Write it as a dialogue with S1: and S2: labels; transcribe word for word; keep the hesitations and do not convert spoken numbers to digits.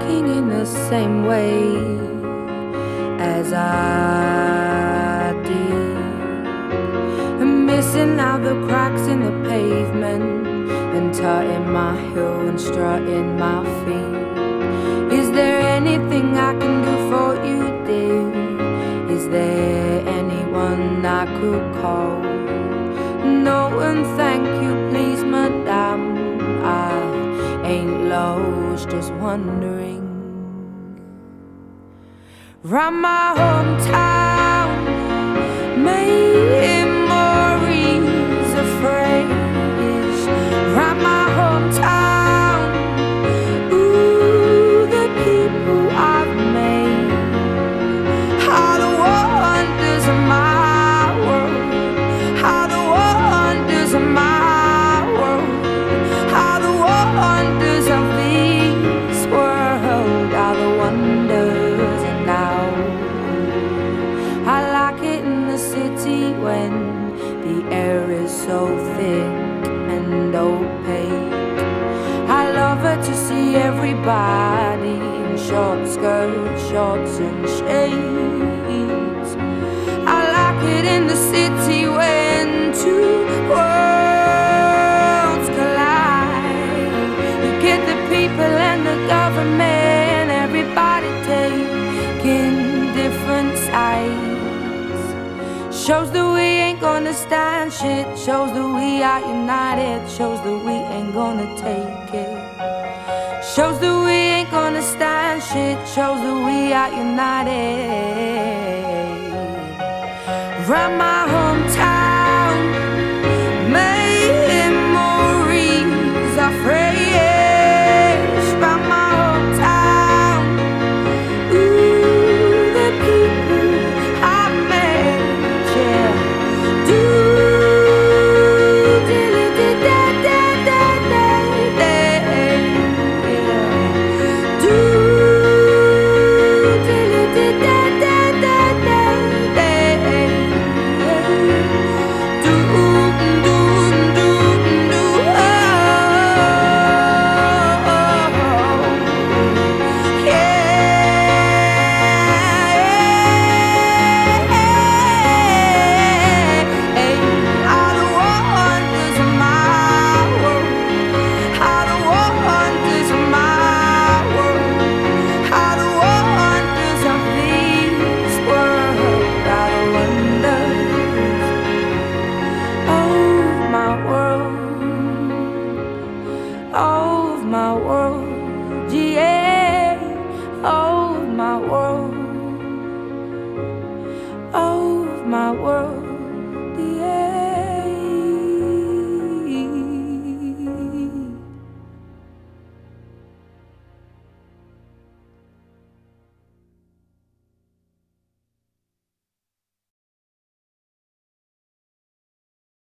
S1: thinking in the same way as I did, and missing out the cracks in the pavement, and tutting my heel and strutting my feet. Is there anything I can do for you, dear? Is there anyone I could call? No, and thank you, please, madame. I ain't lost, just wondering. Round my hometown, memories of phrase. Round my hometown, ooh, the people I've made. How the wonders of my world, how the wonders of my world, how the wonders of this world, how the wonders of now. I like it in the city when the air is so thick and opaque. I love it to see everybody in short skirts, shorts and shades. I like it in the city when two worlds collide. You get the people and the government, everybody taking different sides. Shows that we ain't gonna stand shit, shows that we are united, shows that we ain't gonna take it. Shows that we ain't gonna stand shit, shows that we are united.